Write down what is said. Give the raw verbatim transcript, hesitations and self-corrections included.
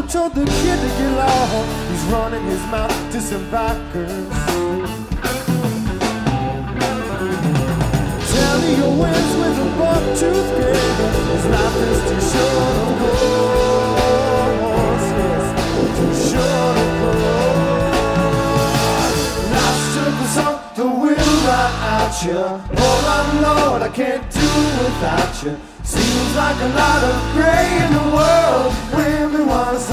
who told the kid to get lost? He's running his mouth to some backers. Tally your wins with a buck-tooth game. His life is too short, of course. Yes, too short, of course. Life's took us on the wind right out you. Oh my Lord, I can't do without you. Seems like a lot of gray in the world when we want